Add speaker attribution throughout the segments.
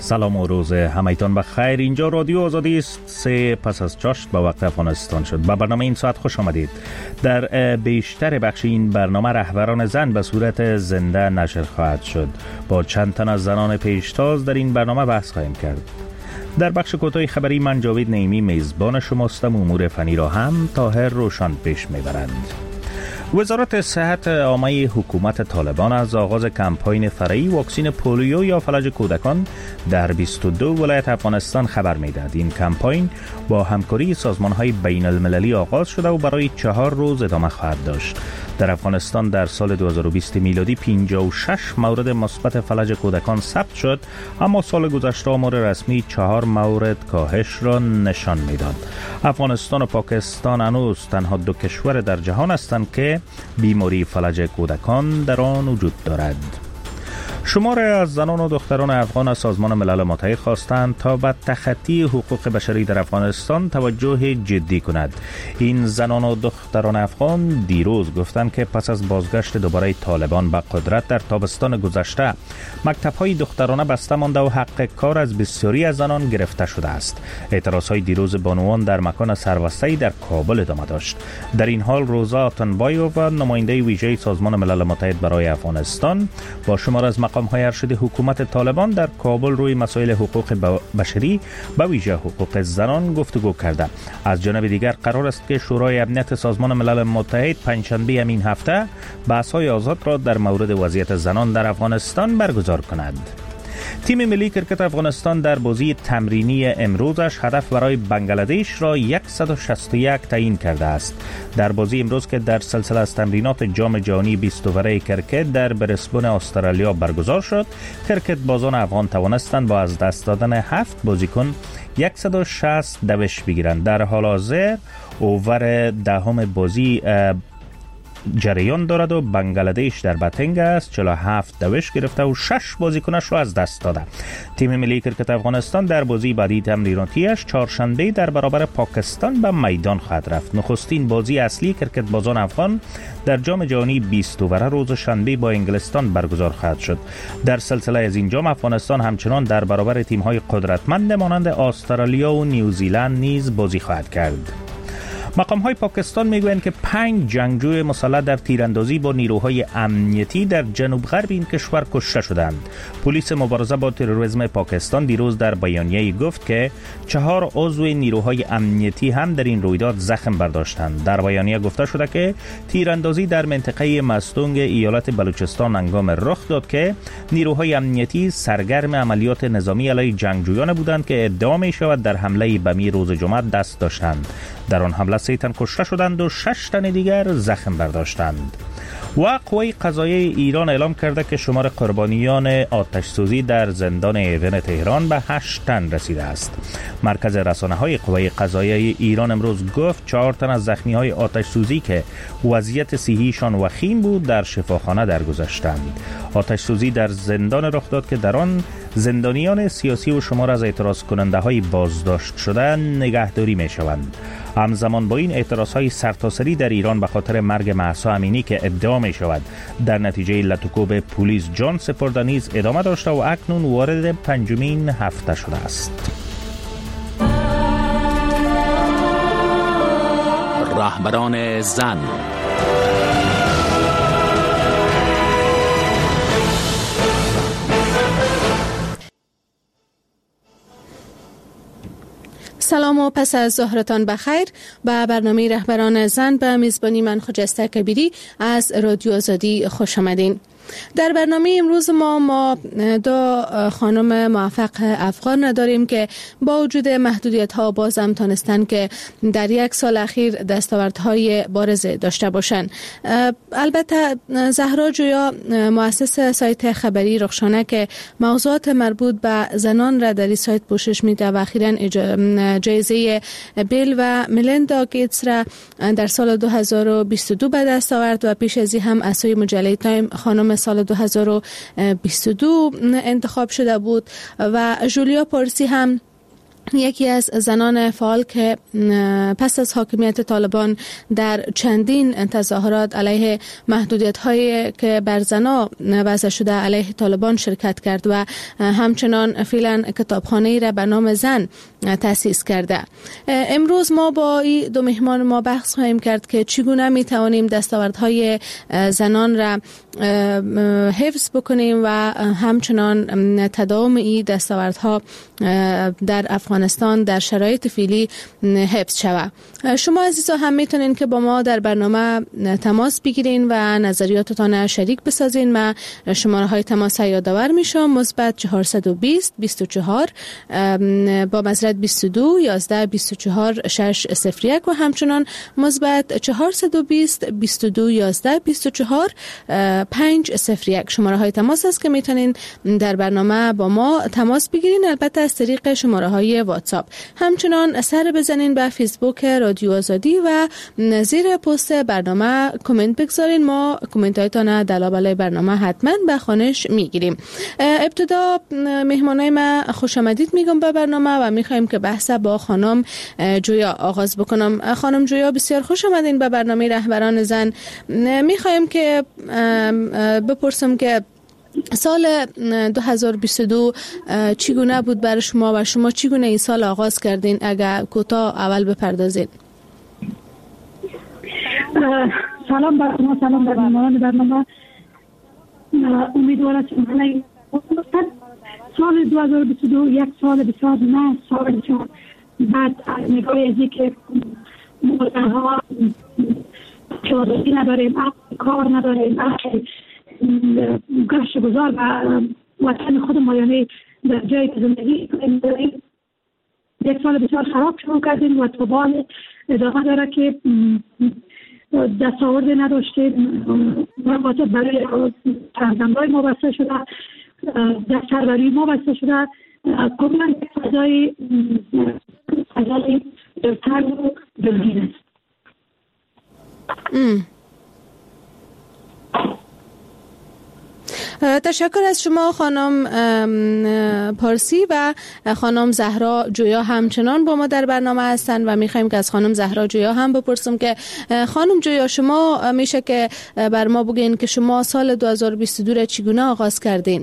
Speaker 1: سلام و روز همایتان بخیر. اینجا رادیو آزادی است. 3 پس از چاشت با وقت افغانستان شد. به برنامه این ساعت خوش آمدید. در بیشتر بخش این برنامه رهبران زن به صورت زنده نشر خواهد شد. با چند تن از زنان پیشتاز در این برنامه بحث خواهیم کرد. در بخش کوتاه خبری من جاوید نعیمی میزبان شماستم. امور فنی را هم طاهر روشن پیش میبرند. وزارت صحت عامه حکومت طالبان از آغاز کمپاین فرعی واکسین پولیو یا فلج کودکان در 22 ولایت افغانستان خبر می‌دهد. این کمپاین با همکاری سازمان‌های بین المللی آغاز شده و برای 4 روز ادامه خواهد داشت. در افغانستان در سال 2020 میلادی 56 مورد مثبت فلج کودکان ثبت شد، اما سال گذشته آمار رسمی 4 مورد کاهش را نشان می‌داد. افغانستان و پاکستان هنوز تنها 2 کشور در جهان هستند که بیماری فلج کودکان در آن وجود دارد. شماره از زنان و دختران افغان از سازمان ملل متحد خواستند تا به تخطی حقوق بشری در افغانستان توجه جدی کند. این زنان و دختران افغان دیروز گفتند که پس از بازگشت دوباره طالبان به قدرت در تابستان گذشته مکتب‌های دخترانه بسته مانده و حق کار از بسیاری از زنان گرفته شده است. اعتراض‌های دیروز بانوان در مکان سربسته‌ای در کابل ادامه داشت. در این حال روزا آتنبایو و نماینده ویژه سازمان ملل متحد برای افغانستان با شمار از مقام‌های ارشد حکومت طالبان در کابل روی مسائل حقوق بشری به ویژه حقوق زنان گفتگو کرده. از جانب دیگر قرار است که شورای امنیت سازمان ملل متحد پنجشنبه این هفته بحث‌های آزاد را در مورد وضعیت زنان در افغانستان برگزار کند. تیم ملی کرکت افغانستان در بازی تمرینی امروزش هدف برای بنگلادش را 161 تعیین کرده است. در بازی امروز که در سلسله از تمرینات جام جهانی 20 اووره کرکت در برسبن استرالیا برگزار شد، کرکت بازان افغان توانستند با از دست دادن 7 بازیکن 160 دوش بگیرند. در حال حاضر اوور دهم بازی جریان دارد و بنگلادش در بتنگ است. 47 دوش گرفته و 6 بازیکنش را از دست داده. تیم ملی کرکت افغانستان در بازی بعدی تمریناتیش چهارشنبه در برابر پاکستان به میدان خواهد رفت. نخستین بازی اصلی کرکت بازان افغان در جام جهانی 20 اووره روز شنبه با انگلستان برگزار خواهد شد. در سلسله از این جام افغانستان همچنان در برابر تیم‌های قدرتمند مانند استرالیا و نیوزیلند نیز بازی خواهد کرد. مقام‌های پاکستان میگویند که 5 جنگجوی مسلح در تیراندازی با نیروهای امنیتی در جنوب غرب این کشور کشته شدند. پلیس مبارزه با تروریسم پاکستان دیروز در بیانیه‌ای گفت که 4 عضو نیروهای امنیتی هم در این رویداد زخم برداشتند. در بیانیه گفته شده که تیراندازی در منطقه مستونگ ایالت بلوچستان هنگام رخ داد که نیروهای امنیتی سرگرم عملیات نظامی علیه جنگجویان بودند که ادعا می‌شود در حمله بمی روز جمعه دست داشتند. در آن حمله 3 تن کشته شدند و 6 تن دیگر زخم برداشتند. و قوه قضاییه ایران اعلام کرده که شمار قربانیان آتش سوزی در زندان ایون تهران به 8 تن رسیده است. مرکز رسانه‌های قوه قضاییه ایران امروز گفت 4 تن از زخمی‌های آتش سوزی که وضعیت صحیشان وخیم بود در شفاخانه درگذشتند. آتش سوزی در زندان رخ داد که در آن زندانیان سیاسی و شمار از اعتراض کننده های بازداشت شده نگهداری می شوند. همزمان با این اعتراض های سرتاسری در ایران به خاطر مرگ مهسا امینی که ادعا می شود در نتیجه لطکو به پلیس جان سپرده نیز ادامه داشته و اکنون وارد 5مین هفته شده است.
Speaker 2: رهبران زن.
Speaker 3: سلام و پس از ظهرتان بخیر. به برنامه رهبران زن به میزبانی من خجسته کبیری از رادیو آزادی خوش آمدین. در برنامه امروز ما 2 خانم موفق افغان داریم که با وجود محدودیت ها باز هم تانستن که در 1 سال اخیر دستاوردهای بارز داشته باشند. البته زهرا جویا مؤسس سایت خبری رخشانه که موضوعات مربوط به زنان را در این سایت پوشش میده و اخیراً جایزه بیل و ملیندا گیتس را در سال 2022 به دست آورد و پیش از این هم از سوی مجله تایم خانم سال 2022 انتخاب شده بود و جولیا پارسی هم یکی از زنان فعال که پس از حاکمیت طالبان در چندین تظاهرات علیه محدودیت‌هایی که بر زنان وضع شده علیه طالبان شرکت کرد و همچنان فعلا کتابخانه‌ای را به نام زن تأسیس کرده. امروز ما با این دو مهمان ما بحث خواهیم کرد که چگونه می توانیم دستاوردهای زنان را حفظ بکنیم و همچنان تداوم این دستاوردها در افغانستان در شرایط فعلی حفظ شود. شما عزیزا هم میتونین که با ما در برنامه تماس بگیرین و نظریاتتان شریک بسازین. من شماره های تماس یادآور میشم: مثبت 420 24 با مزرعه 22 11 24 601 و همچنان مثبت 420 22 11 24 501 شماره های تماس است که میتونین در برنامه با ما تماس بگیرین، البته از طریق شماره های واتساپ. همچنان سر بزنین به فیسبوک رادیو آزادی و زیر پست برنامه کامنت بگذارین. ما کامنت هایتان در لابلای برنامه حتما به خوانش میگیریم. ابتدا مهمانای ما خوش آمدید میگم به برنامه و میخوایم که بحث با خانم جویا آغاز بکنم. خانم جویا بسیار خوش آمدین به برنامه رهبران زن. میخوایم که بپرسم که سال 2022 چگونه بود برای شما و شما چگونه این سال آغاز کردین؟ اگر کوتاه اول بپردازین.
Speaker 4: سلام بر شما، سلام بر مهمان برنامه. امیدوارم که سال 2022 یک سال بسیار نه سال چون بعد نگاه ازی که موضوعها چادری نداریم، کار نداریم، گشت گذار و وطن خود ما، یعنی در جای زندگی داریم. یک سال بسیار خراب شروع کردیم و طبعا ادامه داره که دستاورد نداشتیم. مواجه برای فرزندای ما بسته شده، دستروری ما بسته شده، کاملا فضای دلتر و دلگیر است.
Speaker 3: تشکر از شما خانم پارسی و خانم زهرا جویا همچنان با ما در برنامه هستند و میخوایم که از خانم زهرا جویا هم بپرسم که خانم جویا شما میشه که بر ما بگین که شما سال 2022 را چگونه آغاز کردین؟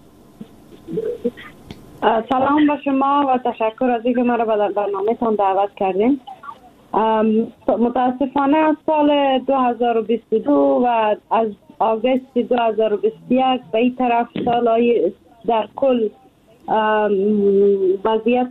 Speaker 5: سلام به شما و تشکر از اینکه ما را به برنامه تان دعوت کردین. متاسفانه از سال 2022 و از آگوست 2021 به این طرف سالهای در کل وضعیت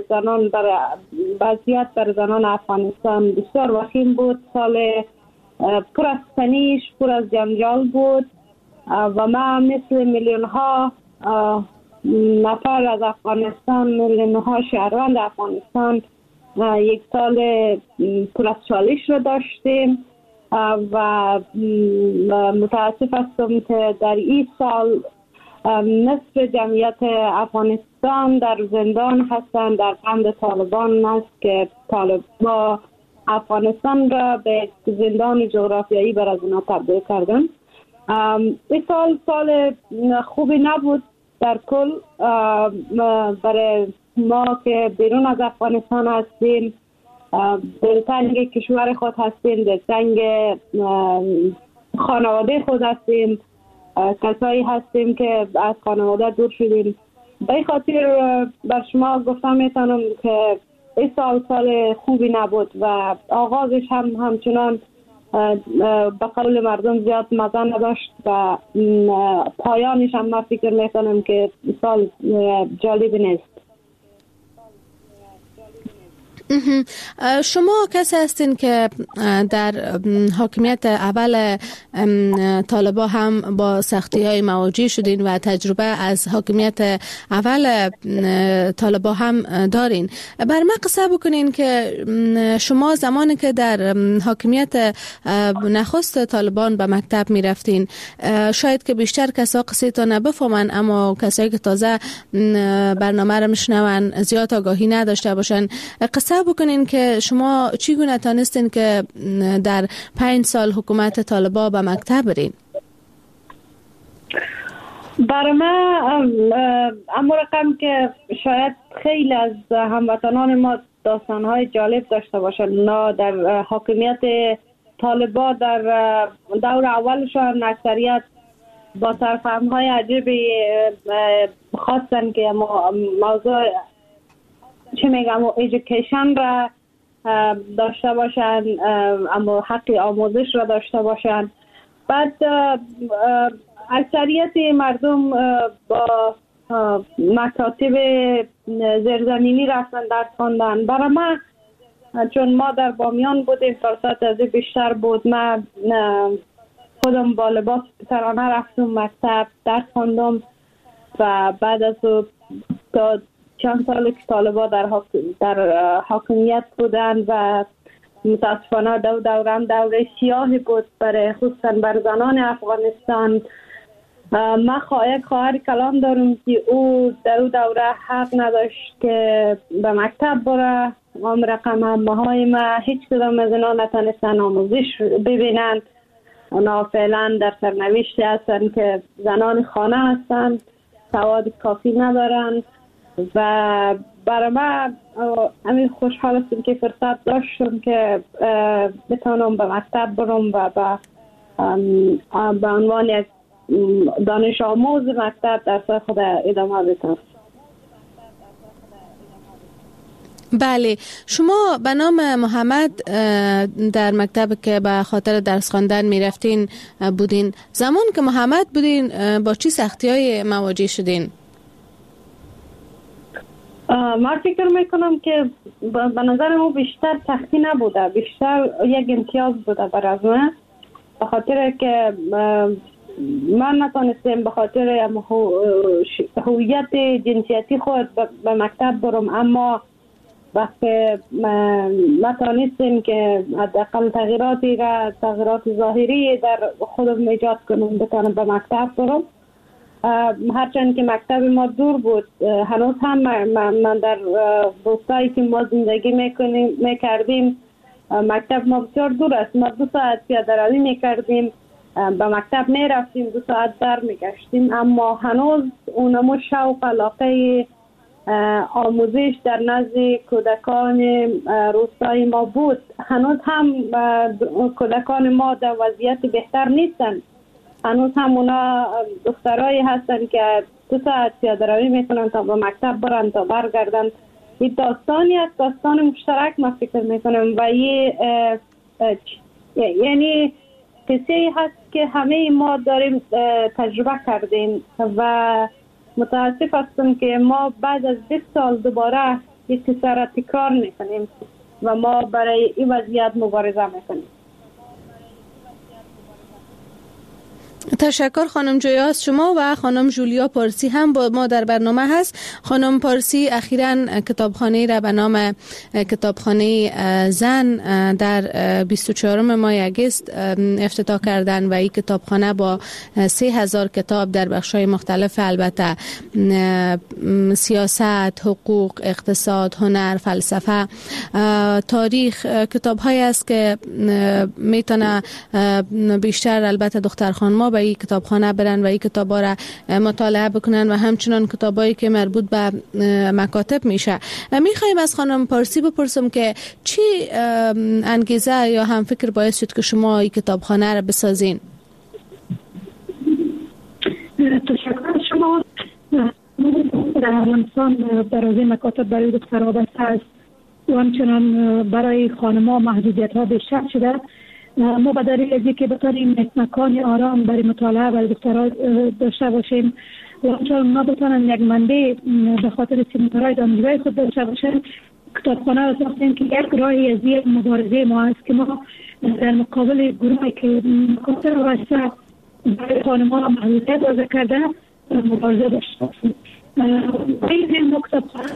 Speaker 5: بر زنان افغانستان بسیار وخیم بود. سال پر از تنش، پر از جنجال بود و ما مثل میلیون ها نفر از افغانستان، میلیون ها شهروند افغانستان یک سال پر از چالش رو داشتیم و متاسف هستم که در این سال نصف جمعیت افغانستان در زندان هستند در بند طالبان است که طالبان افغانستان را به زندان جغرافیایی بر از اونا تبدیل کردن. این سال خوبی نبود در کل برای ما که بیرون از افغانستان هستیم، دلتنگ کشور خود هستیم، دلتنگ خانواده خود هستیم، کسایی هستیم که از خانواده دور شدیم. به این خاطر بر شما گفتم میتونم که این سال خوبی نبود و آغازش همچنان به قول مردم زیاد مزه نداشت و پایانش هم من فکر میکنم که سال جالب نیست.
Speaker 3: شما کسی هستین که در حاکمیت اول طالبان هم با سختی های مواجه شدین و تجربه از حاکمیت اول طالبان هم دارین. بر من قصه بکنین که شما زمانی که در حاکمیت نخست طالبان به مکتب می رفتین، شاید که بیشتر کسا قصه تا نبفهمن، اما کسایی که تازه برنامه را میشنون زیاد آگاهی نداشته باشن، قصه بکنین که شما چگونه تانستین که در 5 سال حکومت طالبان به مکتب برین؟
Speaker 5: برای من اما رقم که شاید خیلی از هموطنان ما داستانهای جالب داشته باشند. اونا در حاکمیت طالبان در دور اولشان اکثریت با سرفهم‌های عجیبی خواستن که موضوع چه میگم ایژوکیشن را داشته باشن، اما حق آموزش را داشته باشن. بعد اکثریت مردم با مکاتب زیرزمینی رفتن درس خواندن. برای ما چون ما در بامیان بودیم فرصت از بیشتر بود. من خودم با لباس پسرانه رفتم مکتب درس خواندم و بعد از تا چند سال که طالبان در حاکمیت بودن و متاسفانه دورم دوره سیاهی بود برای خصوصا بر زنان افغانستان. من خواهر کلام دارم که او در او دوره حق نداشت که به مکتب بره. رقم همه های ما هیچ کدام از اینا نتونستن آموزش ببینند. اونا فعلا در سرنوشتی هستن که زنان خانه هستن، سواد کافی ندارن و برای من همین خوشحال هستم که فرصت داشتم که بتونم به مکتب برم و به عنوان یک دانش آموز مکتب درس خود ادامه بدم.
Speaker 3: بله، شما به نام محمد در مکتب که به خاطر درس خواندن می رفتین بودین. زمان که محمد بودین با چی سختی های مواجه شدین؟
Speaker 5: من فکر میکنم که به نظر ما بیشتر سختی نبوده، بیشتر یک امتیاز بوده برای من، به خاطر که من نتونستم به خاطر هویت جنسیتی خود به مکتب برم، اما وقتی ما تانستیم که حداقل تغییرات ظاهری در خودم ایجاد کنم بتانم به مکتب برم. هرچند که مکتب ما دور بود، هنوز هم من در روستایی که ما زندگی میکردیم مکتب ما بسیار دور است. ما 2 ساعت پیاده روی میکردیم، به مکتب میرفتیم 2 ساعت در میگشتیم، اما هنوز اونمو شوق علاقه آموزش در نزد کودکان روستای ما بود. هنوز هم کودکان ما در وضعیت بهتر نیستن. هنوز هم اونا دخترایی هستن که 2 ساعت پیاده روی میکنن تا به مکتب برن تا برگردن. این داستانی است، داستان مشترک ما فکر میکنم و یعنی قصه هست که همه ما داریم تجربه کردیم و متاسف هستم که ما بعد از 20 سال دوباره این قصه را تکرار میکنیم و ما برای این وضعیت مبارزه میکنیم.
Speaker 3: تشکر خانم جویا. شما و خانم جولیا پارسی هم با ما در برنامه هست. خانم پارسی اخیراً کتابخانه را به نام کتابخانه زن در 24 ماه اگست افتتاح کردن و این کتابخانه با 3000 کتاب در بخش‌های مختلف، البته سیاست، حقوق، اقتصاد، هنر، فلسفه، تاریخ، کتاب‌هایی است که میتونه بیشتر البته دختر خانم‌ها به این کتابخانه برن و این کتابا را مطالعه بکنن و همچنان کتابایی که مربوط به مکاتب میشه. میخوایم از خانم پارسی بپرسم که چی انگیزه یا هم فکر باعث شد که شما این کتابخانه را بسازین؟
Speaker 4: تشکر از شما. در افغانستان برای مکاتب برای دخترها بسته است و همچنان برای خانم‌ها محدودیت‌ها بیشتر شده. ما به دلیل از اینکه بتونیم مکان آرام برای مطالعه برای دخترها داشته باشیم و چون ما بتونن یک منبع به خاطر سیمینارهای دانشگاهی خود داشته باشیم، کتابخانه را ساختیم که یک راهی از یک مبارزه ما است که ما در مقابل گروهی که مکاتب واسطه برای خانم‌ها محدودیت وضع کرده مبارزه داشته باشیم. این کتابخانه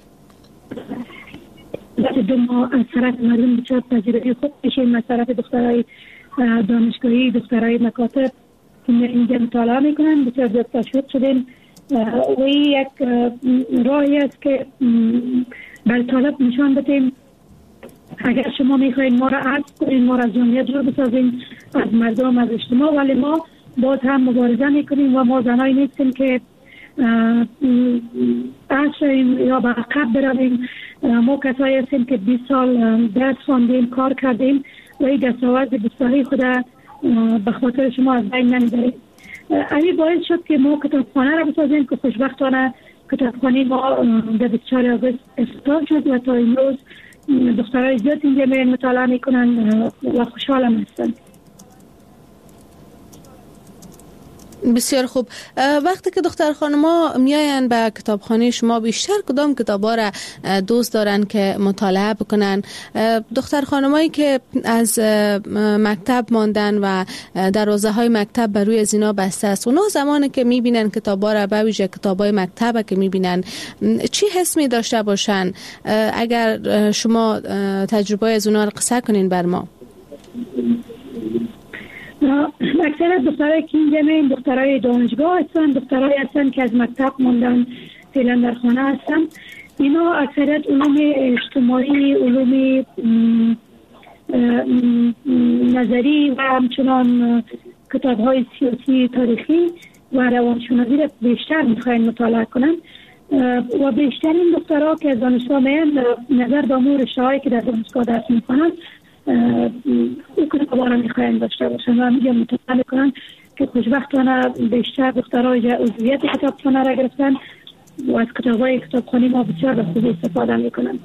Speaker 4: دو ما از طرف مردم بچه تجربه خود بشیم، از طرف دخترهای دانشگاهی، دخترهای مکاتب اینجا مطالعه میکنن، بسیار زیاد تشویق شدیم و این یک راهی است که بر طالب نشان بدیم اگر شما میخواین ما را عرض کنین، ما را جمعیت رو بسازیم از مردم، از اجتماع، ولی ما باز هم مبارزه میکنیم و ما زنایی نیستیم که عشریم یا به عقب برویم. ما کسایی هستیم که 20 سال درس خواندیم، کار کردیم و این دستاورد بسیاری خود به خاطر شما از بین نمیبریم. این باعث شد که ما کتابخانه را بسازیم که خوشبختانه کتابخانه ما در 24 آگوست افتتاح شد و تا امروز دخترای زیاد اینجا میرن مطالعه میکنن و خوشحالم هستن.
Speaker 3: بسیار خوب. وقتی که دختر خانما میاین به کتابخانه شما بیشتر کدام کتابا را دوست دارن که مطالعه بکنن؟ دختر خانمایی که از مکتب ماندن و دروازه های مکتب بر روی از اینا بسته است، اونا زمانی که میبینن کتابا را، به ویژه کتابای مکتب که میبینن، چی حس می داشته باشن؟ اگر شما تجربه از اونا قصه کنین بر ما.
Speaker 4: اکثر دخترای که اینجا میرن دخترای دانشگاه هستن، دخترای هستن که از مکتب موندن فعلا در خانه هستن. اینا اکثریت علوم اجتماعی، علوم نظری و همچنان کتاب های سیاسی، تاریخی و روانشناسی را بیشتر میخواین مطالعه کنن و بیشتر این دخترها که از دانشگاه میان نظر به امور رشته‌هایی که در دانشگاه درس میکنن این کتابا را میخواین داشته باشن و میگم مطالعه میکنن که خوشبختانه بیشتر دخترهای عضویت کتابخانه را گرفتن و از کتابای کتابخانه ما بسیار به خوبی استفاده میکنن.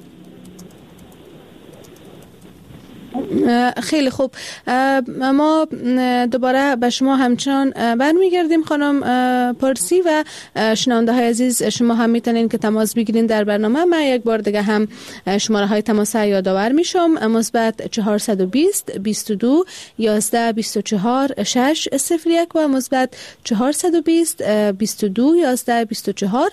Speaker 3: خیلی خوب. ما دوباره به شما همچنان برمیگردیم خانم پارسی و شنونده های عزیز، شما هم میتونین که تماس بگیرین در برنامه. من یک بار دیگه هم شماره های تماس یادآور میشم: مثبت 420 22 11 24 601 و مثبت 420 22 11 24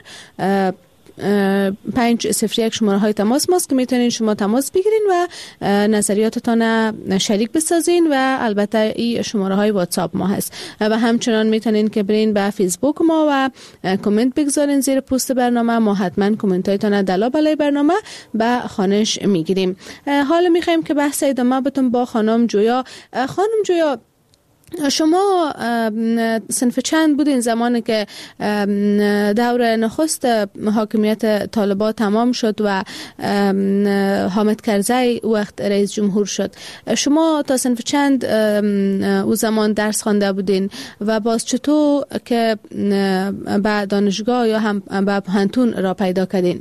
Speaker 3: 501 شماره های تماس ماست که میتونین شما تماس بگیرین و نظریاتتان شریک بسازین و البته این شماره های واتساپ ما هست و همچنان میتونین که برین به فیسبوک ما و کامنت بگذارین زیر پست برنامه. ما حتما کامنت هایتان دلا بالای برنامه به خوانش میگیریم. حالا میخوایم که بحث ادامه بتون با خانم جویا. خانم جویا، شما صنف چند بودین زمانی که دور نخست حاکمیت طالبان تمام شد و حامد کرزی وقت رئیس جمهور شد؟ شما تا صنف چند او زمان درس خوانده بودین و باز چطور که به دانشگاه یا هم به پانتون را پیدا کردین؟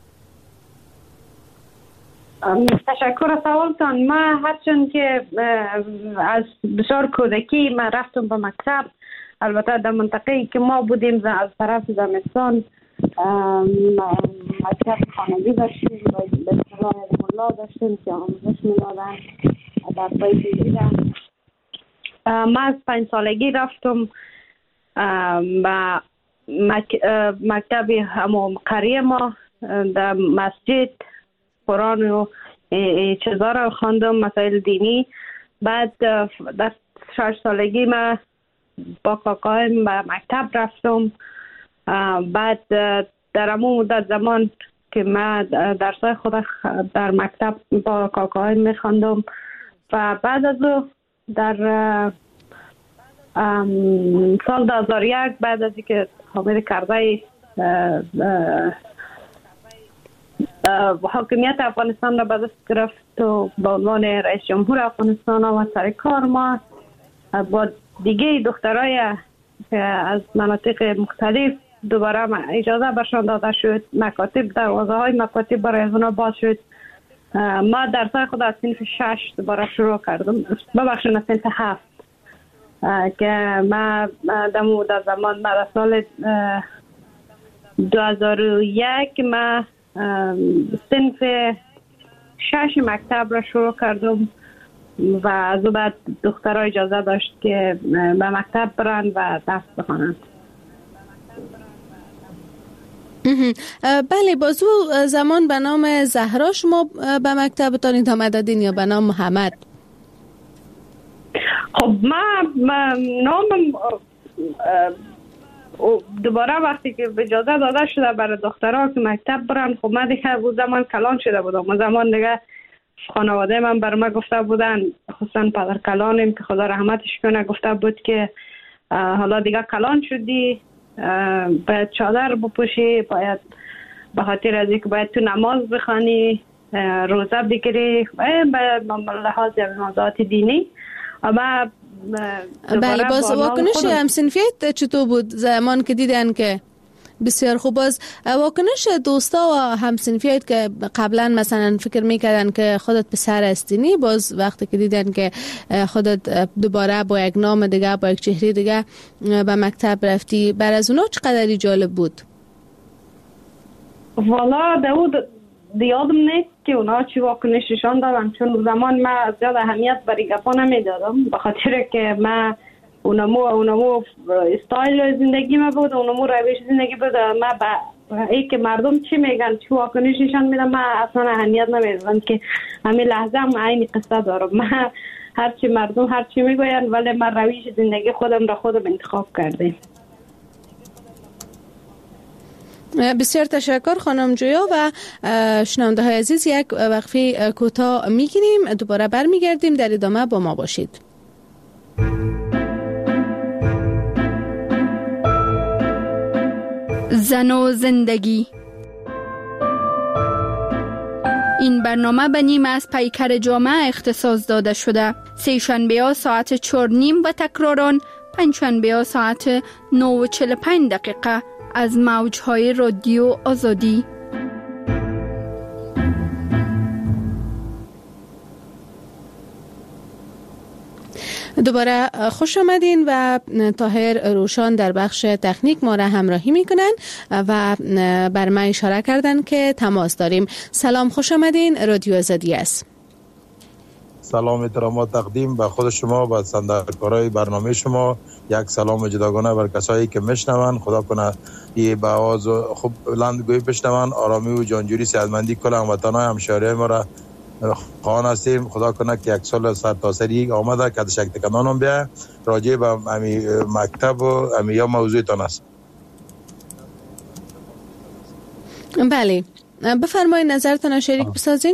Speaker 5: تشکر از سوالتان. ما هرچند که از بسیار کودکی ما رفتم به مکتب، البته در منطقه‌ای که ما بودیم از طرف زمستان مکتب خانگی داشتیم و به اصطلاح ملا داشتیم که آموزش می‌دادن در پای دیدن. ما از 5 سالگی رفتم به مکتب همون قریه ما در مسجد قرآن و چیزا را خواندم، مسائل دینی. بعد در 6 سالگی ما با کاکایم به مکتب رفتم. بعد در همون مدت زمان که ما درسای خود در مکتب با کاکایم میخواندم و بعد از او در سال 2001 بعد از اینکه حامد کرزی حاکمیت افغانستان را به دست گرفت و به عنوان رئیس جمهور افغانستان آمد سر کار، ما با دیگه دخترای از مناطق مختلف دوباره اجازه برشان داده شد، مکاتب دروازه های مکاتب برای از اونا باز شد. ما درسای خود از صنف 6 دوباره شروع کردم، ببخشید از صنف 7 که ما در زمان در سال 2001 ما صنف 6 مکتب را شروع کردم و از بعد دخترها اجازه داشت که به مکتب برن و درس بخوانند.
Speaker 3: بله، بازو زمان به نام زهرا شما به مکتبتان ادامه دادین یا به نام محمد؟
Speaker 5: خب ما نامم دوباره وقتی که اجازه داده شده برای دخترها که مکتب برن، خب من دیگه او زمان کلان شده بودم. اون زمان دیگه خانواده من بر ما گفته بودن، خصوصا پدر کلانم که خدا رحمتش کنه، گفته بود که حالا دیگه کلان شدی، باید چادر بپوشی، باید به خاطر از اینکه باید تو نماز بخوانی، روزه بگیری، به لحاظ موضوعات دینی. اما
Speaker 3: بله، باز واکنش همسنفیت چطور بود زمان که دیدن که بسیار خوب؟ باز واکنش دوستا و همسنفیت که قبلا مثلا فکر میکردن که خودت پسر هستی، باز وقتی که دیدن که خودت دوباره با یک نام دیگه، با یک چهره دیگه به مکتب رفتی، بر از اونا چقدر جالب بود؟
Speaker 5: والا داود یادم نیست که اونا چی واکنششان دادن، چون زمان من زیاد اهمیت برای گپا نمیدادم، به خاطر که من اونمو استایل زندگی ما بود، اونمو روش زندگی بود. من ای که مردم چی میگن، چی واکنششان میدن، من اصلا اهمیت نمیدم که همین لحظه هم عین قصه دارم. من هرچی مردم هرچی میگوین، ولی من روش زندگی خودم را خودم انتخاب کردم.
Speaker 3: بسیار تشکر خانم جویا. و شنونده های عزیز، یک وقفه کوتاه میگیریم، دوباره برمیگردیم، در ادامه با ما باشید.
Speaker 6: زن و زندگی. این برنامه به نیم از پیکر جامعه اختصاص داده شده. سه شنبه ها ساعت 4:30 و تکراران پنج شنبه ها ساعت 9:45 از موجهای رادیو آزادی.
Speaker 3: دوباره خوش آمدین و طاهر روشان در بخش تکنیک ما را همراهی میکنن و بر من اشاره کردن که تماس داریم. سلام، خوش آمدین، رادیو آزادی است.
Speaker 7: سلام احترامات تقدیم به خود شما و سندرکارای برنامه شما. یک سلام جداگانه بر کسایی که میشنون. خدا کنه یه به آواز خوب بلندگویی بشنون. آرامی و جانجوری صحتمندی کل هموطنان همشهری ما را خواهان هستیم. خدا کنه که یک سال سرتاسری آمده که دشک تکنانم بیا راجع به امی مکتب و امی یا موضوعتان است.
Speaker 3: بله، بفرمایید نظرتان شریک بسازین.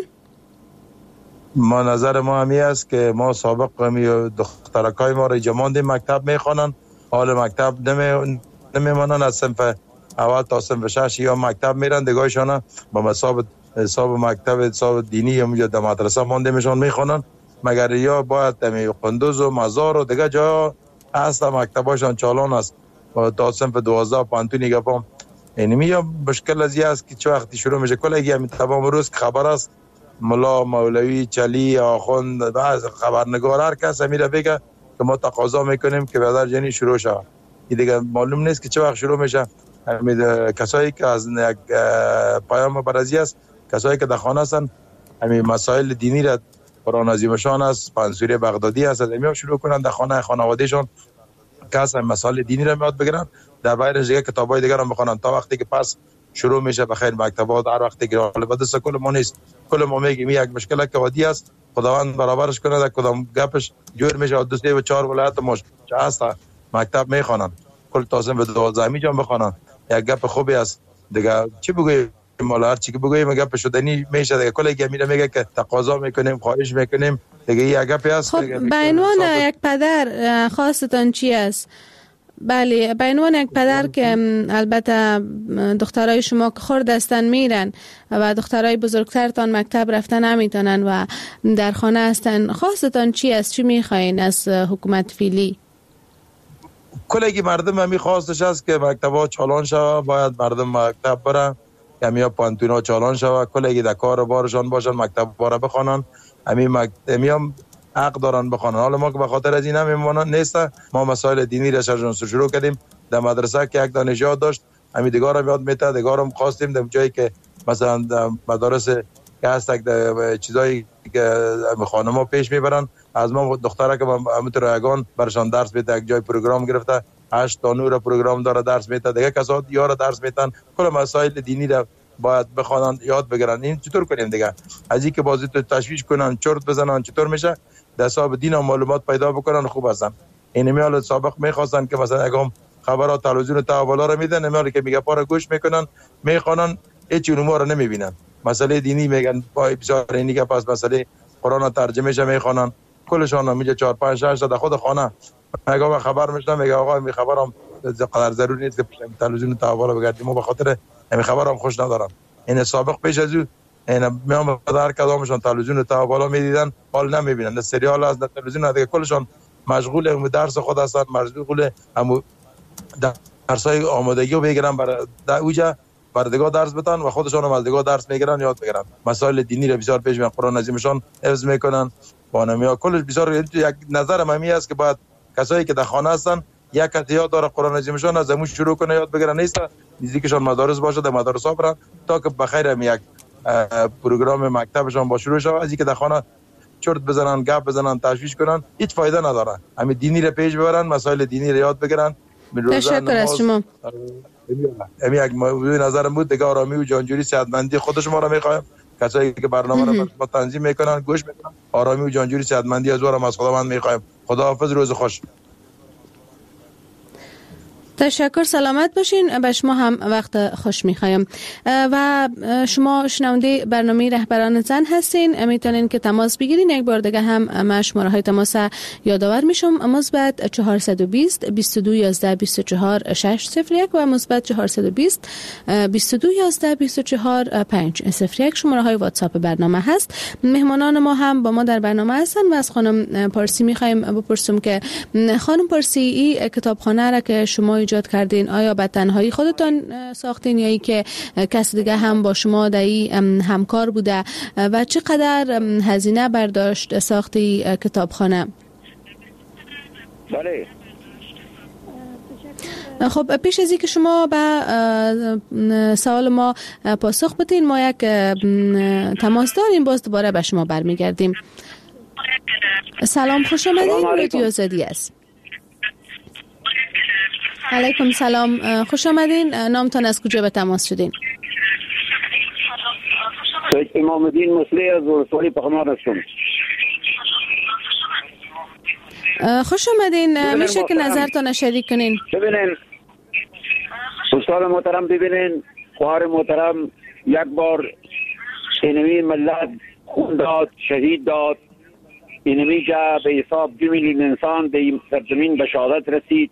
Speaker 7: ما نظر ما همی است که ما سابق همی دخترکای ما را جماندیم مکتب میخوانن، حال مکتب نمیمانن، از صنف اول تا صنف 6 یا مکتب میرن، دیگهشان با حساب مکتب حساب دینی یا در مدرسه مانده میشون میخوانن، مگر یا باید همی قندوز و مزار و دیگه جا اصلا مکتباشان چالان است و تا صنف 12 پانتونی گپام. اینمی یا مشکل از این است که چه وقتی شروع میشه کلگی همی تمام روز خبر است، ملا مولوی چلی آخوند خبرنگار هر کس میره بگه که ما تقاضا میکنیم که بدر جنی شروع شود. این دیگه معلوم نیست که چه وقت شروع میشه. کسایی که از یک پیام برازی است، کسایی که در خانه هستن همین مسائل دینی را قرآن عظیمشان است، پنسوری بغدادی است، همین شروع کنن در خانه خانوادهشون کس هم مسائل دینی را یاد بگیرن، در بینش دیگه کتابای دیگر هم بخونن تا وقتی که پس شروع میشه. بخیر مکتبات هر وقتی که غالبا دست کل ما نیست، کل ما میگیم یک مشکل که وادی است، خداوند برابرش کنه، در کدام گپش جور میشه و 2 و 4 ولایت مشکل هست مکتب میخوانن، کل تازه به 12 میجا بخوانن. یک گپ خوبی است دیگه. چی بگویم مالا هر چی که بگویم گپ شدنی میشه دیگه. کل یک میره که تقاضا میکنیم، خواهش میکنیم دیگه. یک گپی است.
Speaker 3: خب به عنوان یک پدر خواستتان چی است؟ بله، به عنوان یک پدر که البته دخترای شما که خرد هستن میرن و دخترای بزرگترتان مکتب رفتن نمیتونن و در خانه هستن، خواستتان چی است؟ چی میخواین از حکومت فعلی؟
Speaker 7: کلگی مردم همی خواستش است که مکتبا چالان شود، باید مردم مکتب برن، همیا پانتونا چالان شود، کلگی در کار بارشان باشن، مکتب باره بخوانن، همی هم حق دارن بخوانن. حالا ما که به خاطر از این نمیمونن نیست، ما مسائل دینی را شروع کردیم. در مدرسه که یک دانشجو داشت، همین دیگار هم یاد میته، دیگار هم خواستیم در جایی که مثلا در مدارس که هست چیزایی که خانم‌ها پیش میبرن، از ما دختره که همونطور رایگان برشان درس میده، یک جای پروگرام گرفته 8 تا 9 پروگرام داره درس میده، دیگه کسات یار درس میتن، کل مسائل دینی را باید بخوانن، یاد بگیرن. این چطور کنیم دیگه؟ از اینکه بازی تو تشویش کنن، چرت بزنن، چطور میشه؟ در حساب دین و معلومات پیدا بکنن، خوب هستن. این میال سابق میخواستن که مثلا اگه خبرات تلویزیون تحولا رو میدن، نمیال که میگه پاره گوش میکنن، میخوانن، هیچ اونمو رو نمیبینن. مسئله دینی میگن پای بسیار اینی که پس مسئله قرآن ترجمه شه میخوانن، کلشان میگه 4 5 6 تا خود خانه میگم خبر میشنم، میگه آقا می خبرم قدر ضروری نیست که تلویزیون تا بالا بگردیم، ما به خاطر همین خبرم خوش ندارم. این سابق پیش از او اینا میام به هر کدامشون تلویزیون تا بالا میدیدن، حال نمیبینن، نه سریال از تلویزیون دیگه، کلشون مشغول به درس خود هستن، مشغول هم درسای آمادگی رو بگیرن برای اوجا برای دیگه درس بتن و خودشون هم از دیگه درس میگیرن، یاد بگیرن، مسائل دینی رو بسیار پیش میبرن، قرآن عظیمشون حفظ میکنن، بانمیا کلش بسیار. یک نظر من است که باید کسایی که در خانه هستن یک احتیاط داره قرآن عظیمشون از زمون شروع کنه یاد بگیرن، نیست نزدیکشون مدارس باشه، در مدارس ها برن تا که بخیر هم یک پروگرام مکتبشون با شروع شود. از اینکه در خانه چرت بزنن، گپ بزنن، تشویش کنن، هیچ فایده نداره. همین دینی رو پیش ببرن، مسائل دینی رو یاد بگیرن.
Speaker 3: تشکر از شما.
Speaker 7: همین یک موضوع نظرم بود دیگه. آرامی و جانجوری صحتمندی خود شما را میخوایم، کسایی که برنامه رو با تنظیم میکنن گوش میکنن، آرامی و جانجوری صحتمندی از ورم از خداوند میخوایم. خداحافظ، روز خوش.
Speaker 3: تشکر، سلامت باشین. به شما هم وقت خوش میخوایم. و شما شنونده برنامه رهبران زن هستین، میتونین که تماس بگیرین. یک بار دیگه هم ما شماره های تماس یادآور میشم: مثبت 420 22 11 24 601 و مثبت 420 22 11 24 501 شماره های واتساپ برنامه هست. مهمانان ما هم با ما در برنامه هستن و از خانم پارسی میخوایم بپرسیم که خانم پارسی، این کتابخانه را که شما ایجاد کردین، آیا به تنهایی خودتان ساختین یا ای که کسی دیگه هم با شما در این همکار بوده و چقدر هزینه برداشت ساختی کتابخانه؟
Speaker 8: بله.
Speaker 3: خب پیش از اینکه شما به سوال ما پاسخ بدین، ما یک تماس داریم، باز دوباره به شما برمیگردیم. سلام، خوش آمدین. رادیو آزادی است. علیکم سلام، خوش آمدین. نامتان از کجا به تماس شدین؟
Speaker 8: امام الدین مسلی از ورسولی پخمان هستم.
Speaker 3: خوش آمدین. میشه که نظرتان شریک کنین؟
Speaker 8: ببینین استاد محترم، ببینین خواهر محترم، یک بار اینمی ملت خون داد، شهید داد، اینمی که به حساب 2 میلیون انسان به سرزمین به شهادت رسید،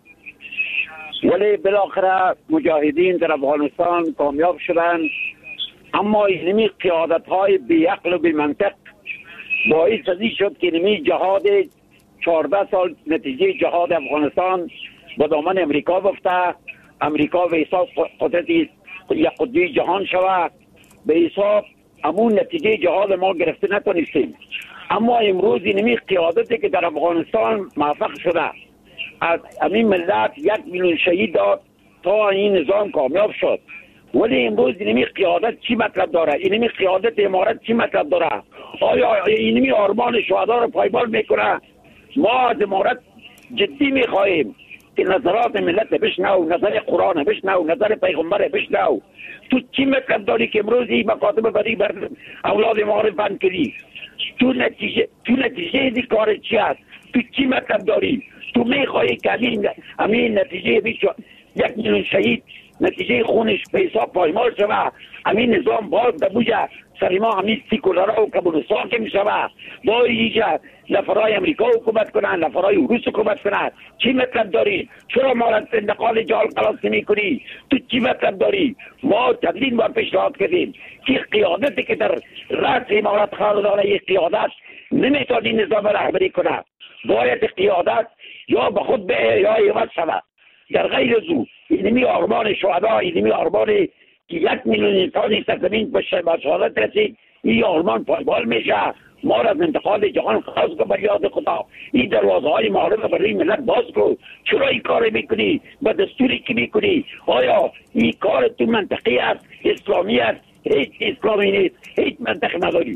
Speaker 8: ولی بالاخره مجاهدین در افغانستان کامیاب شدند. اما اینمی قیادت های بی عقل و بی منطق باعث ازی شد که اینمی جهاد 14 سال نتیجه جهاد افغانستان به دامن امریکا بفته، امریکا به حساب قدرت یک قطبی جهان شود، به حساب همون نتیجه جهاد ما گرفته نتونستیم. اما امروز اینمی قیادتی که در افغانستان موفق شده، از همین ملت 1 میلیون شهید داد تا این نظام کامیاب شد. ولی امروز اینمی قیادت چی مطلب داره؟ اینمی قیادت امارت چی مطلب داره؟ آیا اینمی آرمان شهدا رو پایمال میکنه؟ ما از امارت جدی میخواهیم که نظرات ملت بشنو، نظر قرآن بشنو، نظر پیغمبر بشنو. تو چی مطلب داری که امروز این مکاتب بری بر اولاد ما رو بند کردی؟ تو نتیجه این کار چی است؟ تو چی مطلب داری؟ تو میخواهی که همین نتیجه 1 میلیون شهید نتیجه خونش به حساب پایمال شود، همین نظام باز ببوجه سر ما همین سیکولارا و کمونیستان که میشود، با اینجا نفرای امریکا حکومت کنن، نفرای روس حکومت کنن. چی مطلب داری؟ چرا ما را انتقال جال خلاص نمی کنی؟ تو چی مطلب داری؟ ما چندین بار پیشنهاد کردیم که قیادتی که در رأس امارت خاندان یک قیادت نمیتونی نظام رهبری کنه، باید قیادت یا به خود به یا عوض شود. در غیر از او اینمی آرمان شهدا، اینمی آرمان که 1 میلیون انسانی سرزمین به شهادت رسید، این آرمان پایمال میشه. ما را از انتقال جهان خلاص کن بر یاد خدا. این دروازه های معارف برای ملت باز کن. چرا این کار میکنی؟ با دستوری که میکنی؟ آیا این کار تو منطقی است؟ اسلامی است؟ هیچ اسلامی نیست، هیچ منطق نداری.